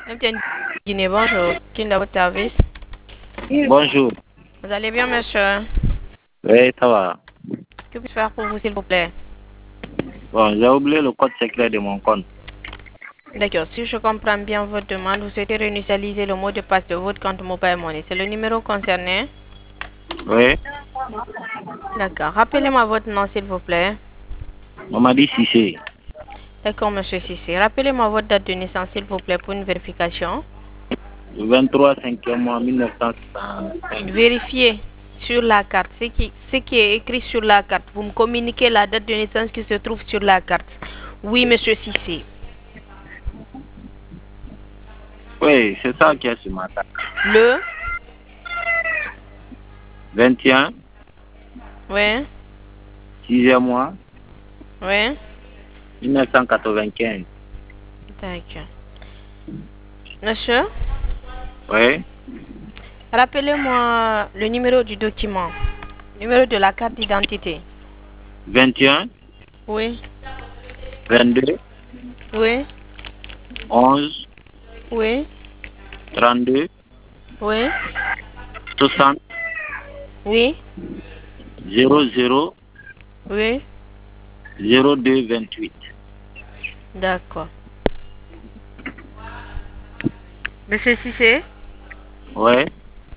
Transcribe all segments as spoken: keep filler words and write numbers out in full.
M T N Guinée, bonjour. Qui est dans votre service? Bonjour. Vous allez bien, monsieur? Oui, ça va. Que puis-je faire pour vous, s'il vous plaît? Bon, j'ai oublié le code secret de mon compte. D'accord. Si je comprends bien votre demande, vous souhaitez réinitialiser le mot de passe de votre compte Mobile Money. C'est le numéro concerné? Oui. D'accord. Rappelez-moi votre nom, s'il vous plaît. Mamadi Sissé. D'accord, monsieur Sissi. Rappelez-moi votre date de naissance, s'il vous plaît, pour une vérification. Le vingt-trois cinquième mois mille neuf cent soixante-cinq. Vérifiez sur la carte ce qui, ce qui est écrit sur la carte. Vous me communiquez la date de naissance qui se trouve sur la carte. Oui, monsieur Sissi. Oui, c'est ça qui est sur ma carte. Le vingt et un, Oui. sixième mois, Oui. mille neuf cent quatre-vingt-quinze. D'accord. Monsieur, Oui. rappelez-moi le numéro du document. Numéro de la carte d'identité. vingt et un, Oui. vingt-deux, Oui. onze, Oui. trente-deux, Oui. soixante, Oui. zéro zéro, Oui. zéro deux, vingt-huit. D'accord. Monsieur Cissé, Oui.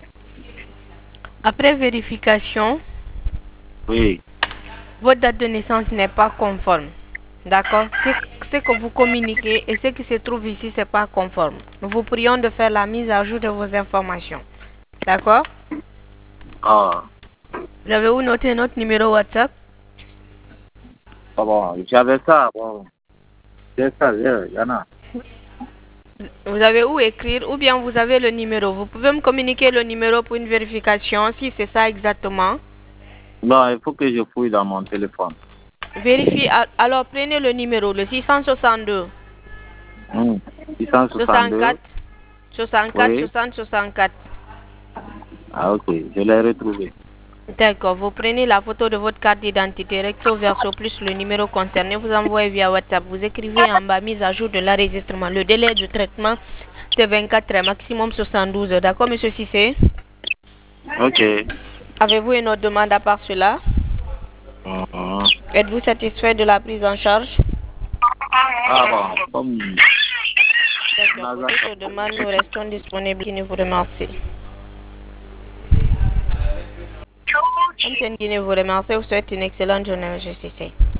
après vérification, Oui. votre date de naissance n'est pas conforme. D'accord? Ce ce que vous communiquez et ce qui se trouve ici, c'est pas conforme. Nous vous prions de faire la mise à jour de vos informations. D'accord? Ah, Vous avez où noté notre numéro WhatsApp? ah bon, j'avais ça. Bon, c'est ça, il y en a. Vous avez où écrire ou bien vous avez le numéro. Vous pouvez me communiquer le numéro pour une vérification si c'est ça exactement. Non, il faut que je fouille dans mon téléphone. Vérifiez. Alors prenez le numéro, le six cent soixante-deux, Hum, six cent soixante-deux. soixante-quatre, soixante-quatre, Oui. soixante, soixante-quatre. Ah, ok, je l'ai retrouvé. D'accord. Vous prenez la photo de votre carte d'identité recto verso plus le numéro concerné. Vous envoyez via WhatsApp. Vous écrivez en bas mise à jour de l'enregistrement. Le délai de traitement, c'est vingt-quatre heures, maximum soixante-douze heures. D'accord, monsieur Cissé? Ok. Avez-vous une autre demande à part cela? Mhm. Êtes-vous satisfait de la prise en charge? Ah bon, comme... D'accord. Pour toute demande, nous restons disponibles. Qui vous remercie. M T N Guinée vous remercie. Vous souhaite une excellente journée, monsieur Cissé.